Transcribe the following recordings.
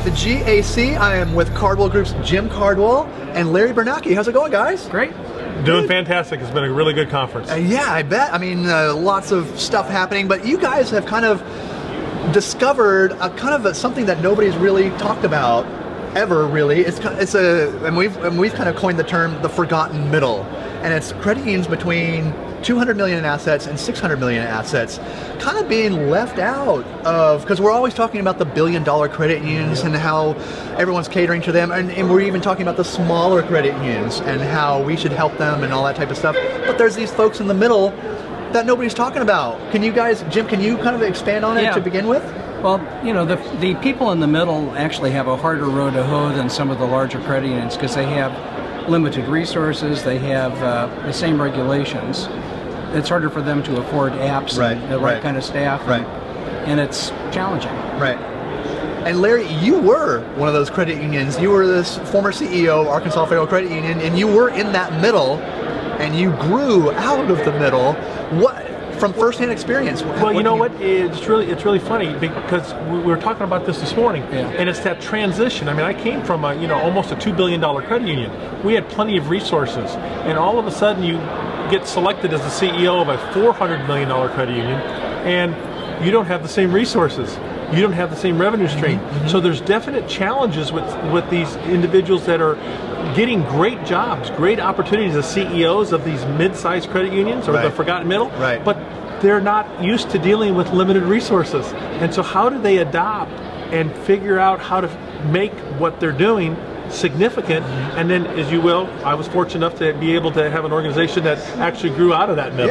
to GAC. I am with Cardwell Group's Jim Cardwell and Larry Bernacki. How's it going, guys? Great. Doing fantastic. It's been a really good conference. Yeah, I bet. I mean, lots of stuff happening, but you guys have kind of discovered something that nobody's really talked about ever, really. And we've kind of coined the term the forgotten middle, and it's credit unions between 200 million in assets and 600 million in assets, kind of being left out of, because we're always talking about the billion-dollar credit unions and how everyone's catering to them, and we're even talking about the smaller credit unions and how we should help them and all that type of stuff. But there's these folks in the middle that nobody's talking about. Can you guys, Jim, can you kind of expand on it to begin with? Well, you know, the people in the middle actually have a harder road to hoe than some of the larger credit unions because they have limited resources, they have the same regulations. It's harder for them to afford apps and the right kind of staff, and it's challenging. Right. And Larry, you were one of those credit unions. You were this former CEO of Arkansas Federal Credit Union, and you were in that middle, and you grew out of the middle. What, from firsthand experience? Well, you know what? It's really funny because we were talking about this morning, and it's that transition. I mean, I came from almost a $2 billion credit union. We had plenty of resources, and all of a sudden you get selected as the CEO of a $400 million credit union, and you don't have the same resources. You don't have the same revenue stream. So there's definite challenges with these individuals that are getting great jobs, great opportunities as CEOs of these mid-sized credit unions or the forgotten middle, but they're not used to dealing with limited resources. And so how do they adopt and figure out how to make what they're doing significant? And then, as you will, I was fortunate enough to be able to have an organization that actually grew out of that middle.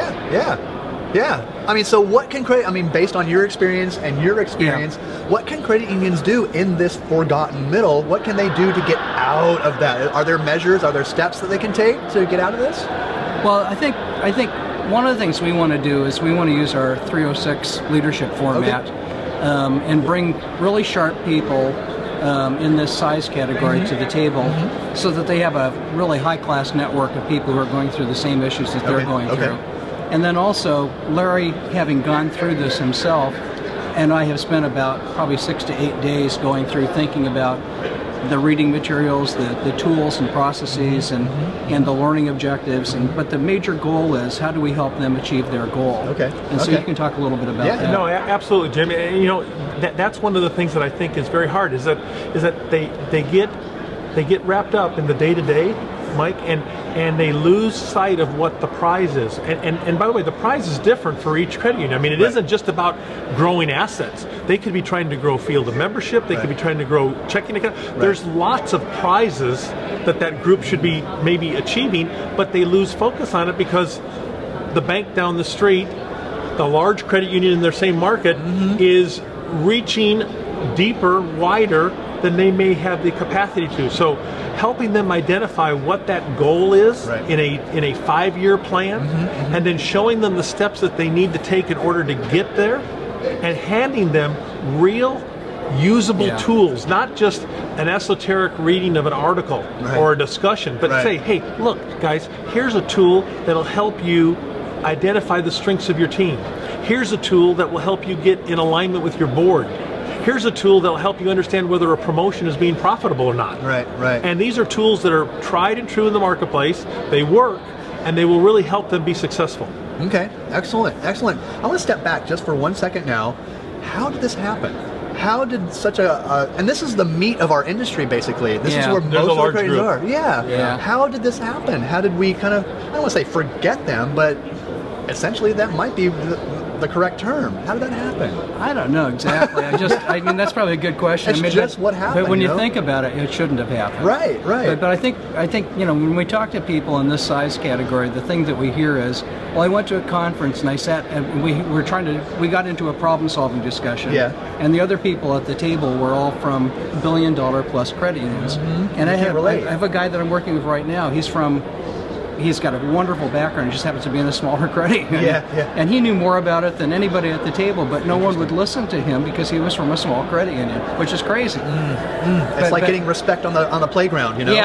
Yeah. I mean, so what can based on your experience and your experience, what can credit unions do in this forgotten middle? What can they do to get out of that? Are there measures, are there steps that they can take to get out of this? Well, I think one of the things we want to do is we want to use our 306 leadership format and bring really sharp people in this size category to the table so that they have a really high-class network of people who are going through the same issues that they're going through. And then also, Larry, having gone through this himself, and I have spent about probably 6 to 8 days going through thinking about the reading materials, the tools and processes, and the learning objectives. But the major goal is how do we help them achieve their goal? And so you can talk a little bit about that. No, absolutely, Jim. You know, that's one of the things that I think is very hard is that they get wrapped up in the day-to-day, Mike, and they lose sight of what the prize is. And by the way, the prize is different for each credit union. I mean, it isn't just about growing assets. They could be trying to grow field of membership. They could be trying to grow checking account. There's lots of prizes that group should be maybe achieving, but they lose focus on it because the bank down the street, the large credit union in their same market, is reaching deeper, wider than they may have the capacity to. So helping them identify what that goal is in a 5-year plan, and then showing them the steps that they need to take in order to get there, and handing them real usable tools, not just an esoteric reading of an article or a discussion, but say, hey, look, guys, here's a tool that'll help you identify the strengths of your team. Here's a tool that will help you get in alignment with your board. Here's a tool that will help you understand whether a promotion is being profitable or not. And these are tools that are tried and true in the marketplace. They work, and they will really help them be successful. Okay, excellent. I want to step back just for 1 second now. How did this happen? How did such and this is the meat of our industry, basically. This is where most of the credit unions are. How did this happen? How did we kind of, I don't want to say forget them, but essentially that might be the correct term. How did that happen? I don't know exactly. I mean, that's probably a good question. It's just what happened. But when you think about it, it shouldn't have happened. Right. But I think when we talk to people in this size category, the thing that we hear is, well, I went to a conference and I sat and we got into a problem-solving discussion. And the other people at the table were all from billion-dollar plus credit unions. And I have a guy that I'm working with right now. He's got a wonderful background. He just happens to be in a smaller credit union. And he knew more about it than anybody at the table, but no one would listen to him because he was from a small credit union, which is crazy. It's like getting respect on the playground, you know?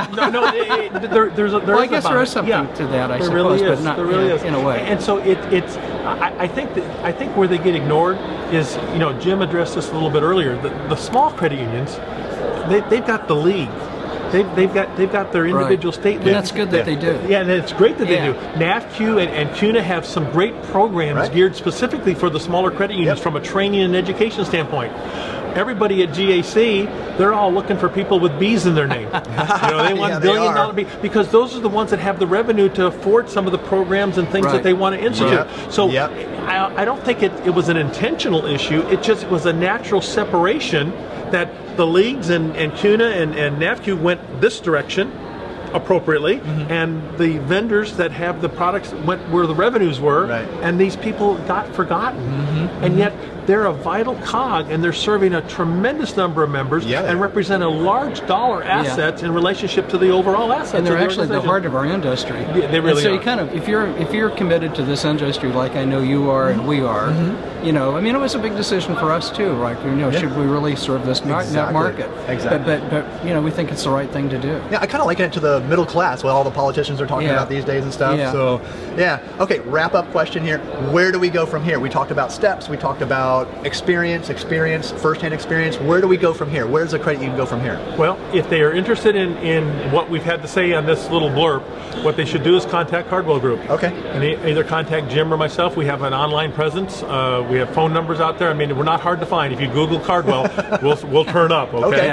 I guess there is something to that, I suppose, really is. But not there really is. in a way. And so I think where they get ignored is, Jim addressed this a little bit earlier. The small credit unions they've got the league. They've got their individual state league. And that's good that they do. Yeah, and it's great that they Yeah. do. NAFQ and CUNA have some great programs geared specifically for the smaller credit unions from a training and education standpoint. Everybody at GAC, they're all looking for people with B's in their name. They want billion-dollar B, because those are the ones that have the revenue to afford some of the programs and things that they want to institute. So I don't think it was an intentional issue. It was a natural separation that the leagues and CUNA and NAFQ went this direction appropriately, and the vendors that have the products went where the revenues were, and these people got forgotten. And yet they're a vital cog, and they're serving a tremendous number of members and represent a large dollar assets in relationship to the overall assets. And they're of the actually the heart of our industry. Yeah, they really and so are. you kind of, if you're committed to this industry, like I know you are and we are, I mean, it was a big decision for us too. Like, should we really serve this that market? Exactly. But we think it's the right thing to do. Yeah, I kind of liken it to the middle class, what all the politicians are talking about these days and stuff. Yeah. So, okay, wrap up question here. Where do we go from here? We talked about steps. We talked about experience, first-hand experience. Where do we go from here? Where's the credit union go from here? Well, if they are interested in what we've had to say on this little blurb, what they should do is contact Cardwell Group. Okay. And either contact Jim or myself. We have an online presence. We have phone numbers out there. I mean, we're not hard to find. If you Google Cardwell, we'll turn up. Okay.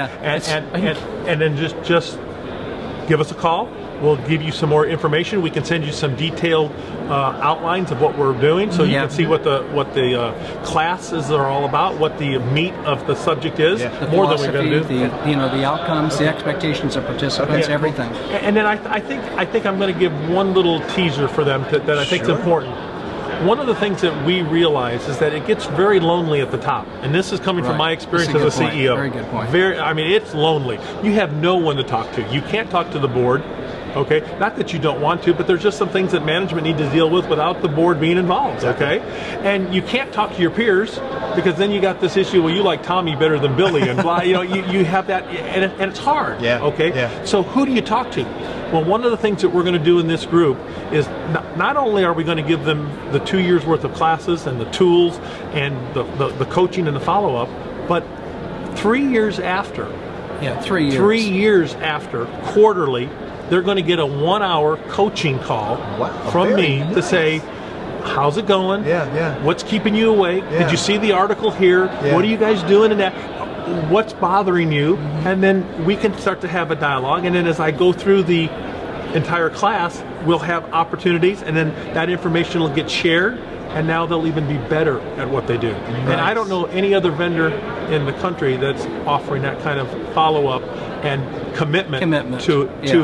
And then just give us a call. We'll give you some more information. We can send you some detailed outlines of what we're doing, so you can see what the classes are all about, what the meat of the subject is. The more than we're going to do. The outcomes, the expectations of participants, everything. And then I think I'm going to give one little teaser for them that I think is important. One of the things that we realize is that it gets very lonely at the top, and this is coming from my experience as a CEO. Very good point. I mean, it's lonely. You have no one to talk to. You can't talk to the board. Okay, not that you don't want to, but there's just some things that management need to deal with without the board being involved. Okay, and you can't talk to your peers because then you got this issue. Well, you like Tommy better than Billy, and blah. You have that, and it's hard. Yeah. Okay. Yeah. So who do you talk to? Well, one of the things that we're going to do in this group is not only are we going to give them the 2 years worth of classes and the tools and the coaching and the follow-up, but 3 years after. Yeah, 3 years. 3 years after, quarterly, they're going to get a 1-hour coaching call from me to say, how's it going? What's keeping you awake? Did you see the article here? What are you guys doing in that? What's bothering you? And then we can start to have a dialogue. And then as I go through the entire class, we'll have opportunities, and then that information will get shared. And now they'll even be better at what they do. Nice. And I don't know any other vendor in the country that's offering that kind of follow-up and commitment to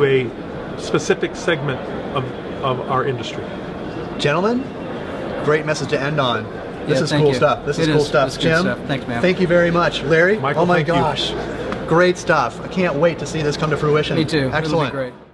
a specific segment of our industry. Gentlemen, great message to end on. This is cool stuff. This is cool stuff. Jim, thanks, man. Thank you very much. Larry, Michael, oh my gosh, great stuff. I can't wait to see this come to fruition. Me too. Excellent. It'll be great.